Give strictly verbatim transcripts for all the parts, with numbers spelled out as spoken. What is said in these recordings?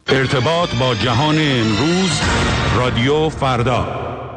ارتباط با جهان امروز، رادیو فردا.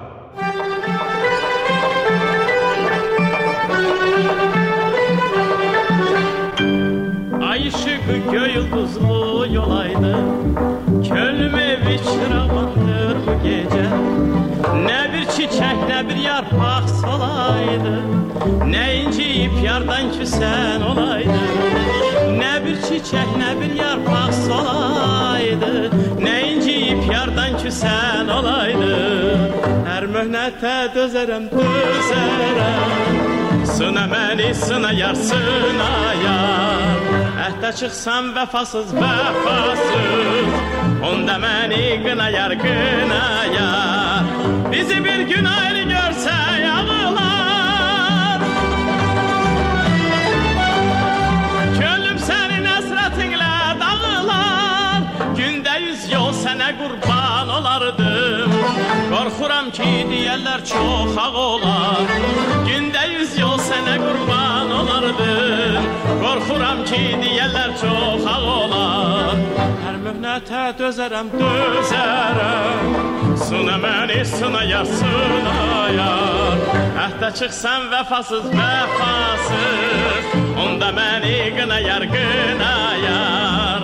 Ay ışığı göğ yıldızlı yolaydı, könlüme bir çırağandır bu gece. Ne bir çiçek ne bir yarpak solaydı, ne inciyip yardan küsen olaydı. Ne bir çiçek ne bir yarpak solaydı, ne inciyip yardan küsen olaydı. Her mühnete dözerem dözerem, sına məni sına yar sına yar. Əhdə çıxsam vəfasız vəfasız, onda məni qına yar qına yar. Bizi bir gün ayrı görsə yağılar, könlüm sənin əsrətinlə dağılar. Gündə yüz yol sənə qurban olardım, qorxuram ki deyərlər çox ağ olar. Gündə yüz yol sənə qurban olardım, qorxuram ki deyərlər çox ağ olar. Hər mühnətə dözərəm, dözərəm, sına məni sına yar sına yar. Əhdə çıxsam vəfasız vəfasız, onda məni qına yar qına yar.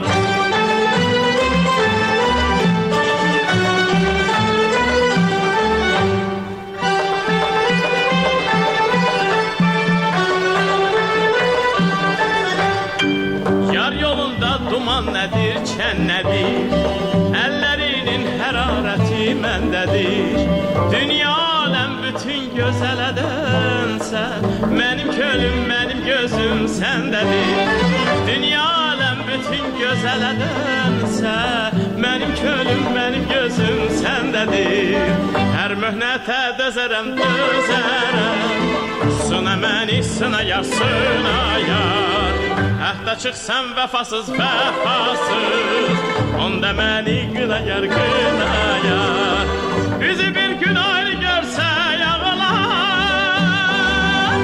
Duman nədir, çən nədir, əllərinin hərarəti məndədir. Dünya aləm bütün gözələdənsə, mənim könlüm, mənim gözüm səndədir. Dünya aləm bütün gözələdənsə, mənim könlüm, mənim gözüm səndədir. Hər möhnətə dözərəm, dözərəm, sına məni sına yar, sına yar. Əhdə çıxsam vəfasız vəfasız, onda məni qına yar qına yar. Bizi bir gün ayrı görsə yağılar,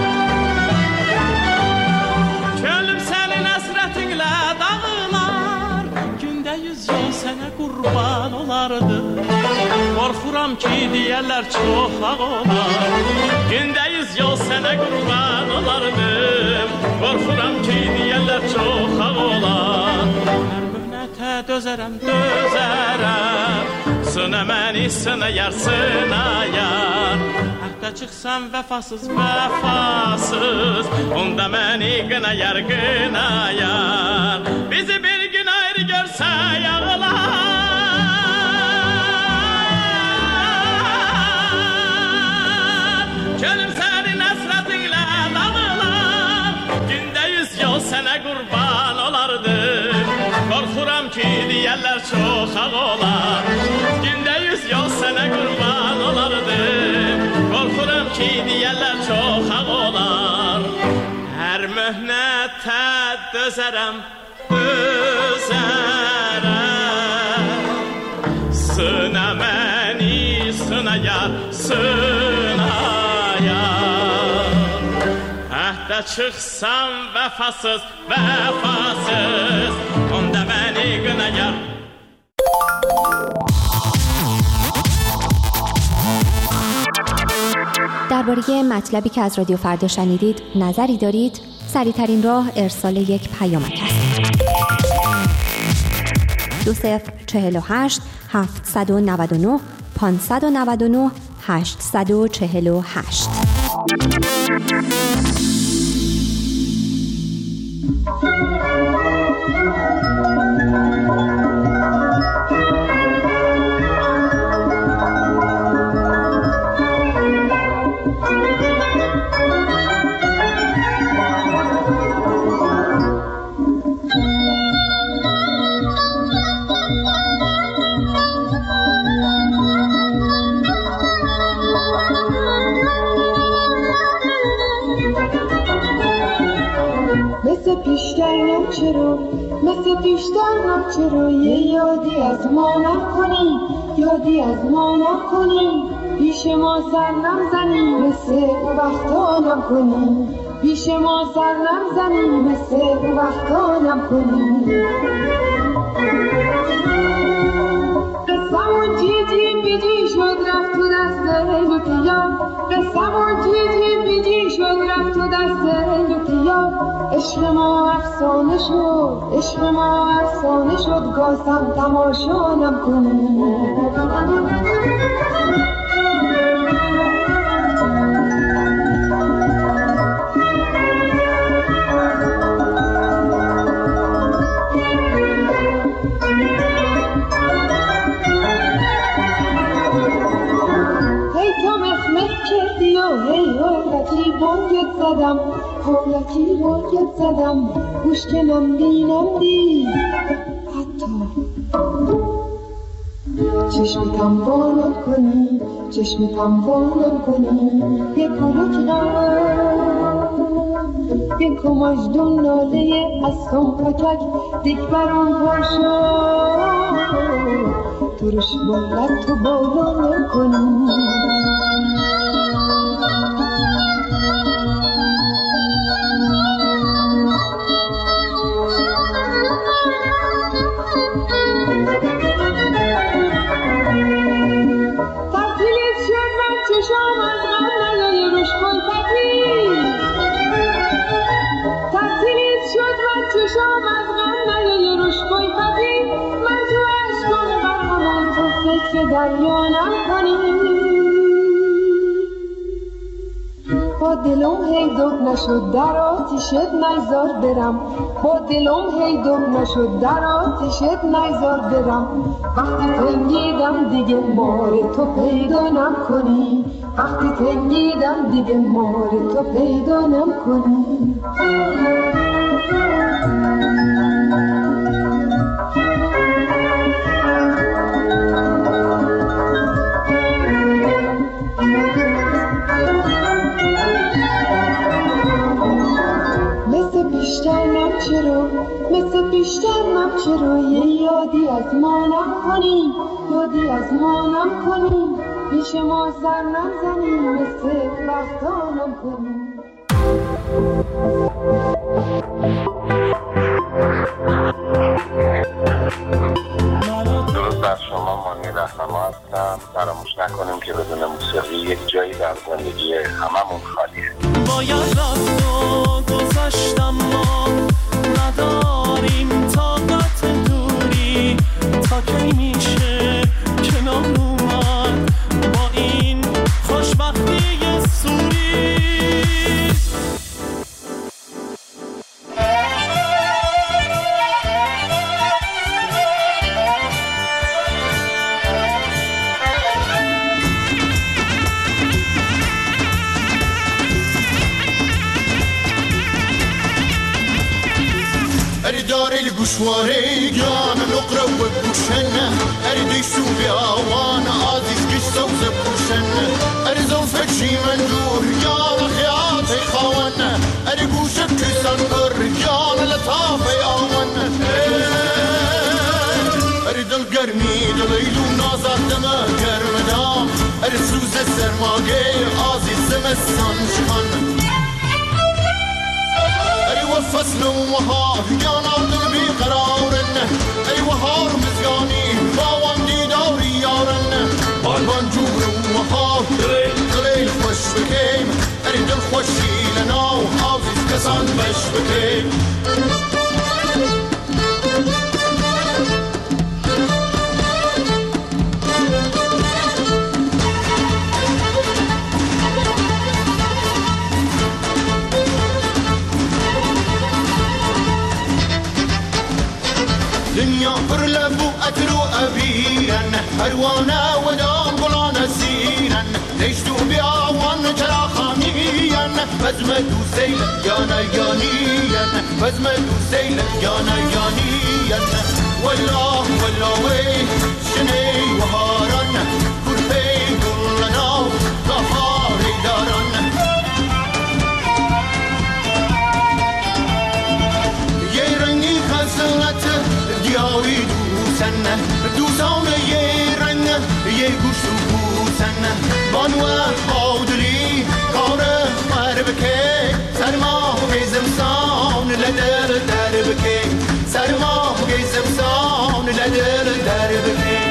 könlüm sənin əsrətinlə dağılar. Gündə yüz yol sənə qurban olardı, qorxuram ki deyərlər çox ağ olar. Gündə yüz yol sənə qurban olardım, qorxuram ki deyərlər çox ağ olar. Hər mühnətə dözərəm, dözərəm, sına məni sına yar, sına yar. Əhdə çıxsam vəfasız vəfasız, onda məni qına yar, qına yar. Bizi bir gün ayrı görsə yağılar, könlüm sənin əsrətinlə dağılar. Gündə yüz yol sənə qurban olardım, qorxuram ki deyərlər çox ağ olar. Gündə yüz yol sənə qurban olardım, qorxuram ki deyərlər çox ağ olar. Hər möhnətə dözərəm, dözərəm, sına məni sına yar, sına yar. Əhdə çıxsam vəfasız vəfasız, onda məni qına yar. درباره مطلبی که از رادیو فردا شنیدید نظری دارید؟ سریع‌ترین راه ارسال یک پیامک است. دو صفر چهل و هشت هفتصد و نود و نه پانصد و نود و نه هشتصد و چهل و هشت. پیشترم چرا مثل پیشترم چرا یه یادی از ما نکنی یادی از ما نکنی پیش ما سر نزنی مثل اون وقتا نکنی پیش ما سر نزنی مثل اون وقتا نکنی عشق ما افسانه شد، عشق ما افسانه شد، گاسم تماشانم کنی. هولکی بانگت زدم، هولکی بانگت زدم، گوش که نمدی نمدی حتی چشمتم بانم کنی، چشمتم بانم کنی. یک کلوک نم یک کماجدون ناله از سنپکک دیگ برام پر شد، ترش بولد تو بانم کنی. دریانم کنی. با دلم هی دب نشد در آتیشت نیزار برم، با دلم هی دب نشد در آتیشت نیزار برم. وقتی تنگیدم دیگه مار تو پیدا نم کنی، وقتی تنگیدم دیگه مار تو پیدا نم کنی. چرا مثل بیشترم چرا یه یادی از ما نکنی، یادی از ما نکنی، پیش ما سر نزنی، مثل وقتانم کنی. درود بر شما، مانی رهنما هستم. فراموش نکنیم که بدون موسیقی یک جایی در زندگی هممون خالیه. باید رفت و گذاشتم، ما نداریم طاقت دوری، تا کی میشه کنار اومد با این خوشبختی سوری. دار القشواري جان نقرا وبوشنا اريد شو بيوان عزيز قصه وزبوشنا اريد فشي منجور جان خياطي خوانا اريد وشك سنقر جان لطافي اوانا اريد القرني دليل ونازر دما كرمدام اريد سوز السرماقي عزيز زمستان شخنا فصل وهار جانا قلبي قرارنا اي وهار مزياني باوان دي دوري يارنا بالبان جور وهار قليل خوش بكيم اريد الخوشي لنا وحافظ كسان بش بكيم دنيا برلب وأترو أبيرا أروانا ودام بلانا سيرا ليشتو بيعوان جرا خاميا بزمدو سيلا يانا يانيا بزمدو سيلا يانا يانيا والله والله وين شني وهارا كربي كلنا ظهاري دارنا يرني خزلته دیاری دوسن دوسان یه رنگ یه گوش و بوسن بانوه آدلی کار مر بکه سرما گیزم سان لدر در بکه سرما گیزم سان لدر در بکه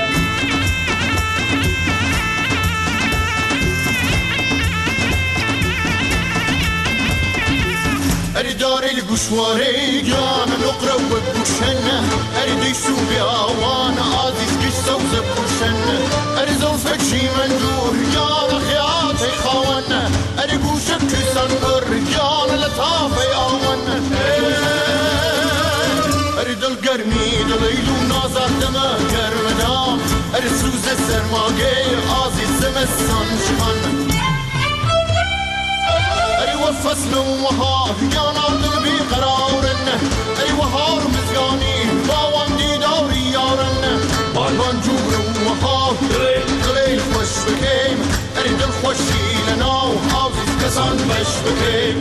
اريد داری الگوشواره گیان نقره و بوشنه اری دیشو بیاوان عزیز گیش سوز بوشنه اری زلفه چی من دور گیان خیات خوانه اری گوشه کسان بر گیان لطافه آوانه اری دل گرمی دلیلو نازدمه گرمدام اری سوز سرماگه عزیز زمستان شخانه فصل وهار جانا دل بیقرارن ای وهار مزگانی باوان دیداری یارن بالبان جور وهار دلیل خوش بکیم ای دل خوشی لناو عزیز کسان بش بکیم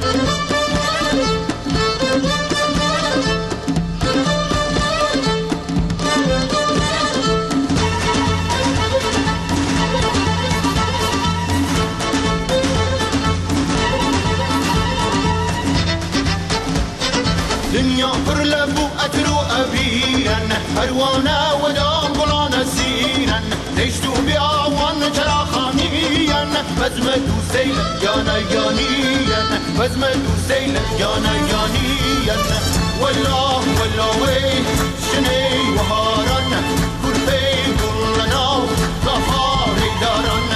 دنیا پر لبو اترو ابیرن اروانه و دام بلان سیرن نشتو بیاوان چرا خانیین بزم دو سیل یانا یانیین بزم دو سیل یانا یانیین والله والله وی شنی وهارن کرپی گلنا بخاری دارن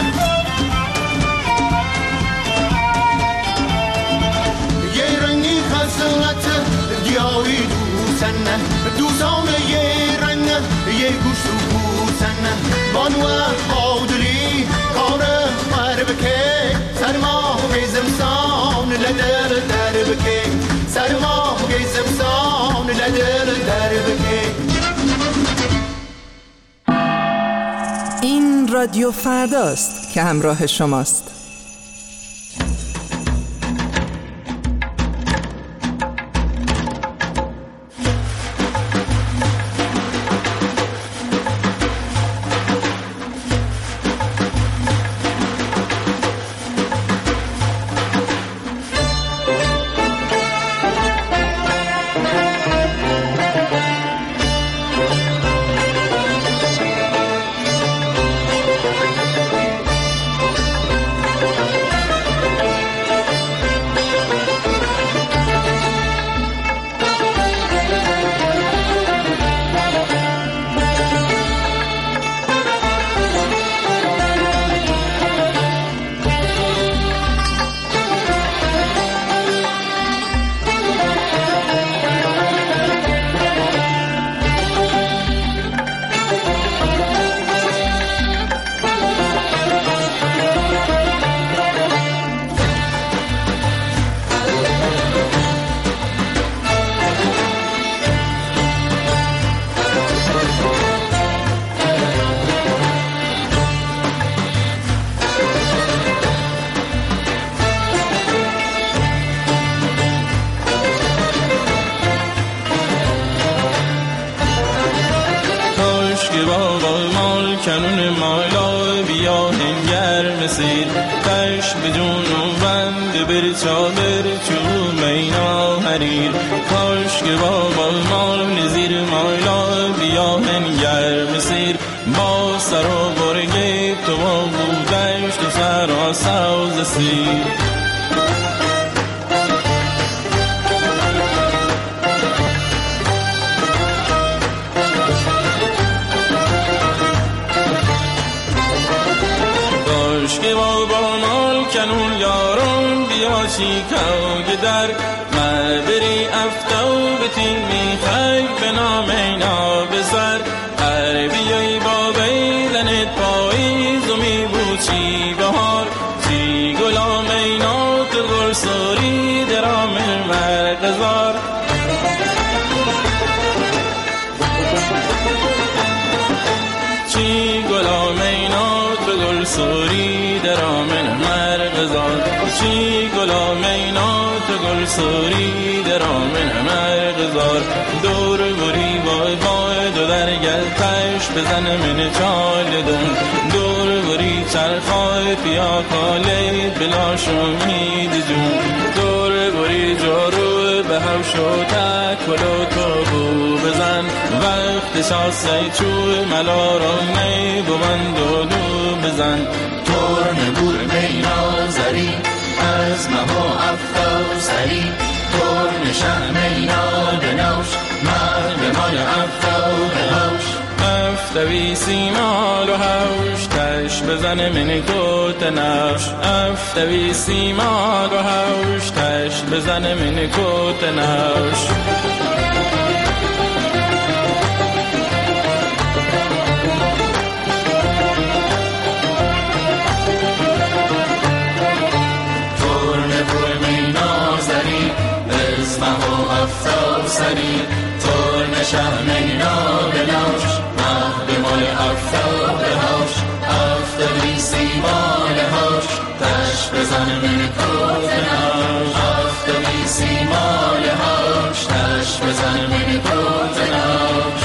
یه رنگی خسلت دیاری دوسن دوزان یه رنگ یه گوش رو بوسن بانوه آدلی کار مر بکه سرما گیزم سان لدر در بکه سرما گیزم سان لدر در بکه. این رادیو فرداست که همراه شماست. کنون مالا بیا هنگر مسیر کش بدون بند بر چادر چو مینا حریر کاش که بابا مال زیر مالا بیا هنگر مسیر با سر و برگی تو با بودش تو سر و سوز سیر که بابا مال کنون یارم بیا چیکاو گدر مدری افتاو بتی میخوای به نام اینا بسر هر بیایی با بیلنت پاییز و میبوچی بهار چی گلام اینا تو گل سوری درام مرقزار چی گلام اینا تو گل سوری درامن مرغزار چی گلام اینا تو گل سوری درامن مرغزار دور بری وای وای دو در گل تش بزن من چال دون دور بری چرخای پیا کالی بلا شمید جون دور بری جارو به هوشو تکلو تو بو بزن وقت شاسه چو ملارم نی بو من دودو بزن تورن بور مینا زری از مها افتا سری تورن شهمینا بنوش مرد مال افراد هوش افتوی سیمال و هوش تش بزن من کت نوش افتوی سیمال و هوش تش بزن من کت نوش سری ترن شهمینا بنوش مهد مال افتاد هوش افتادی سیمال هوش تش بزن من کت نوش افتادی سیمال هوش تش بزن من کت نوش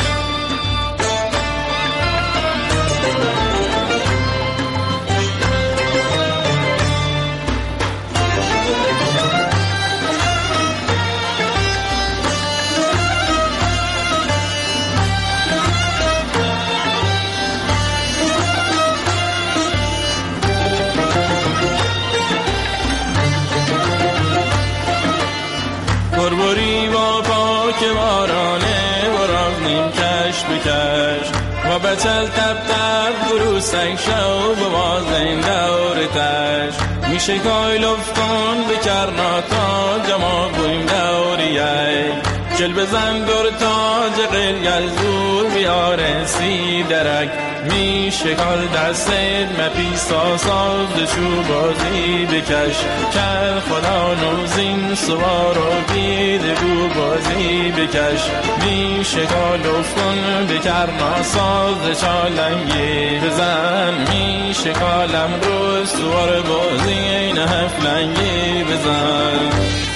بربری با پاک بارانه و راغنیم کش بکش و بچل تب تب گروسک شو بوازین دور تش میشه کای لفتون بکرناتا جمع بویم دوریه جل بزن دور تاج قلگل زور بیاره سی درک میشه کال دستت مپیسا ساز شو بازی بکش کل خدا نوزین سوار و بیده بو بازی بکش میشه کال افکن بکرنا ساز چالنگی بزن میشه کالم رو سوار بازی این هفلنگی بزن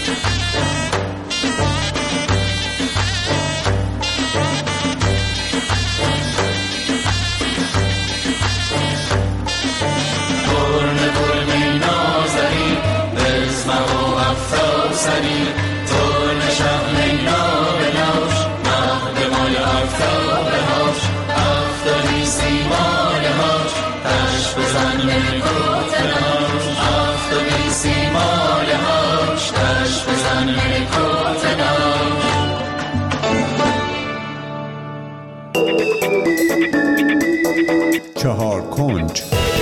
سری ترن شهمینا بنوش مهد مال افتاد هوش افتادی سیمال هوش تش بزن من کت نوش افتادی سیمال هوش تش بزن من کت نوش چهار کنج.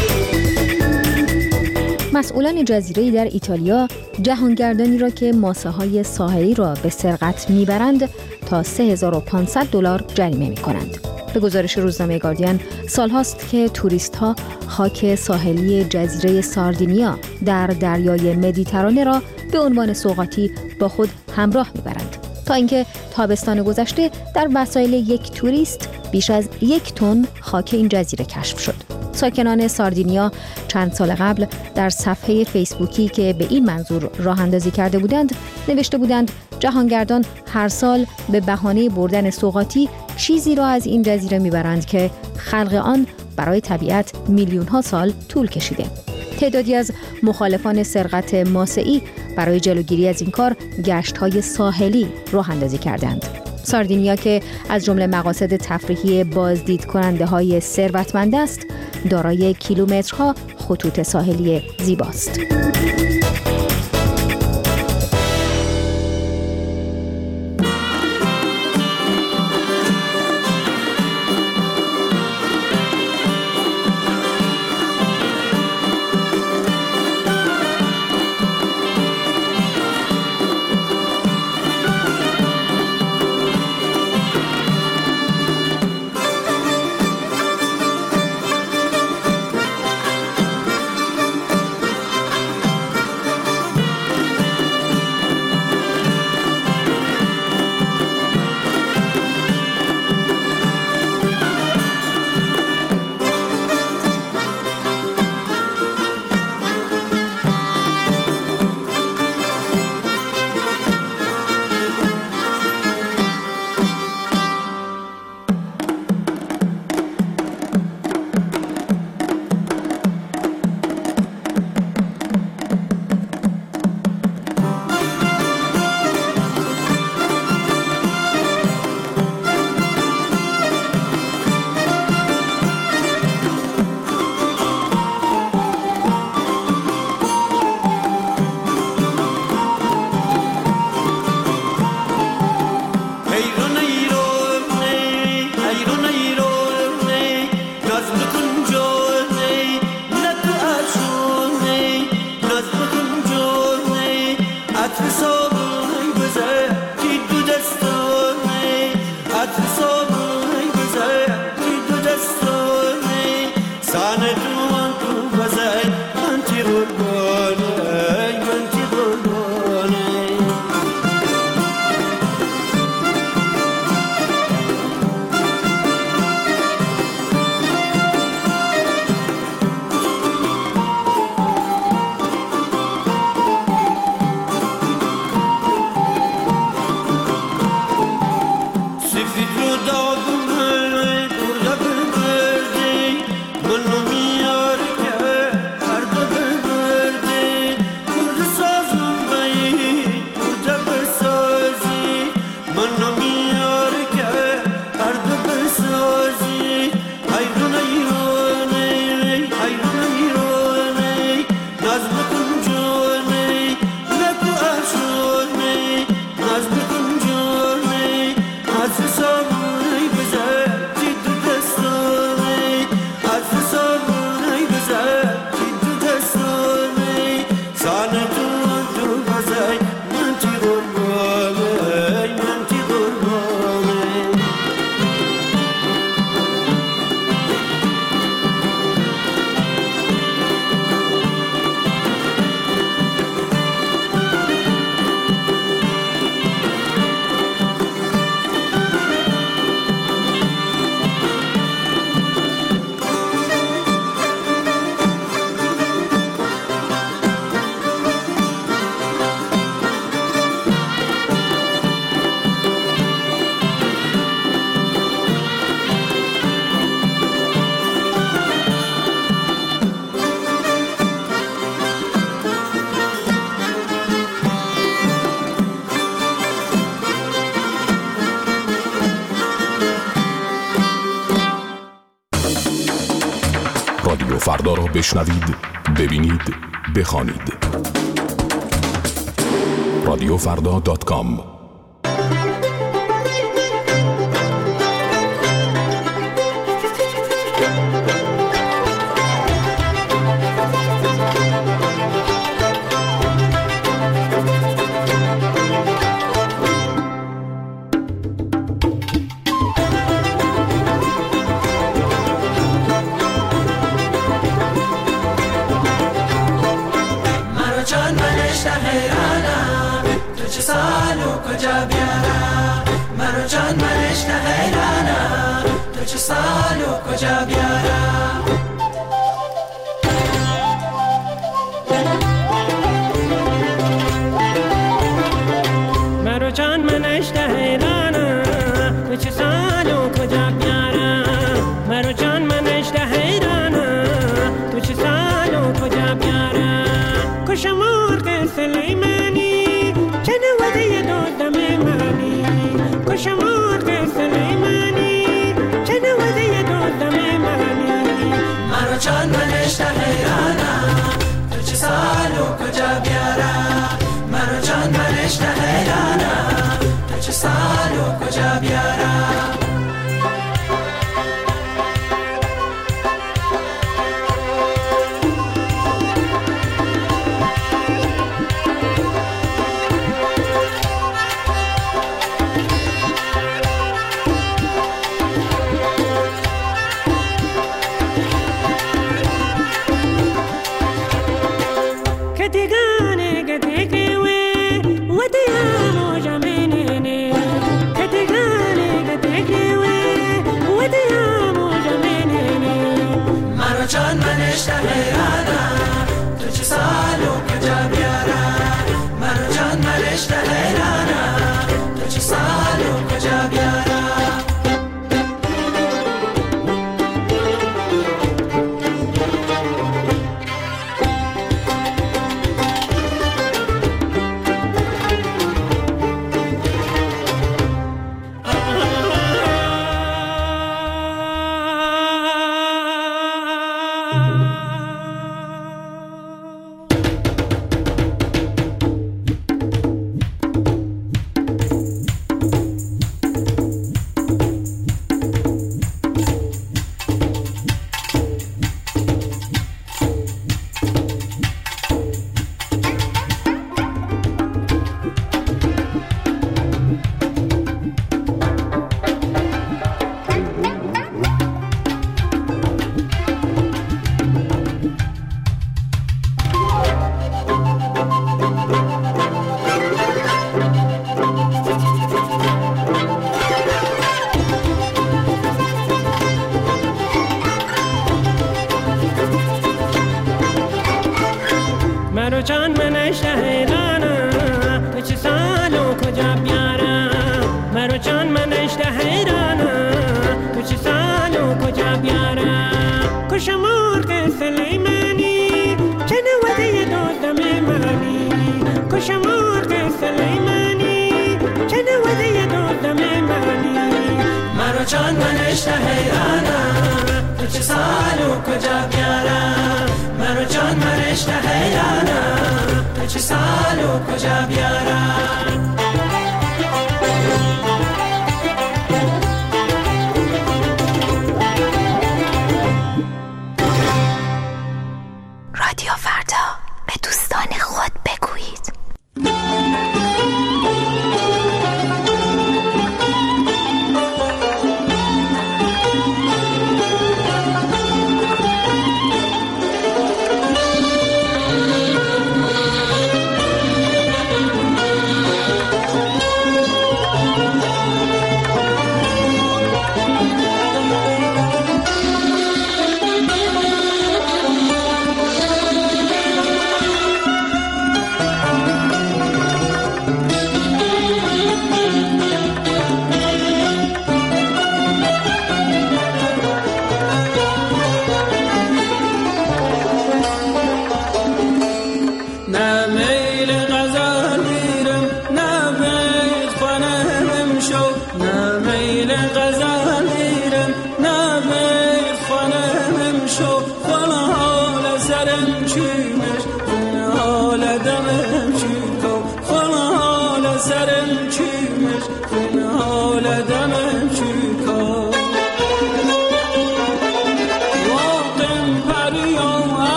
مسئولان جزیره در ایتالیا جهانگردانی را که ماسه‌های ساحلی را به سرقت میبرند تا سه هزار و پانصد دلار جریمه میکنند. به گزارش روزنامه گاردین سالهاست که توریست‌ها خاک ساحلی جزیره ساردینیا در دریای مدیترانه را به عنوان سوغاتی با خود همراه میبرند تا اینکه تابستان گذشته در وسایل یک توریست بیش از یک تن خاک این جزیره کشف شد. ساکنان ساردینیا چند سال قبل در صفحه فیسبوکی که به این منظور راه اندازی کرده بودند نوشته بودند جهانگردان هر سال به بهانه بردن سوغاتی چیزی را از این جزیره میبرند که خلق آن برای طبیعت میلیون ها سال طول کشیده. تعدادی از مخالفان سرقت ماسه‌ای برای جلوگیری از این کار گشت‌های ساحلی راه اندازی کردند. ساردینیا که از جمله مقاصد تفریحی بازدید کننده های ثروتمند است، دارای کیلومترها خطوط ساحلی زیباست. رادیو فردا را بشنوید، ببینید، بخوانید. رادیو فردا دات کام.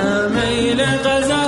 میل غزل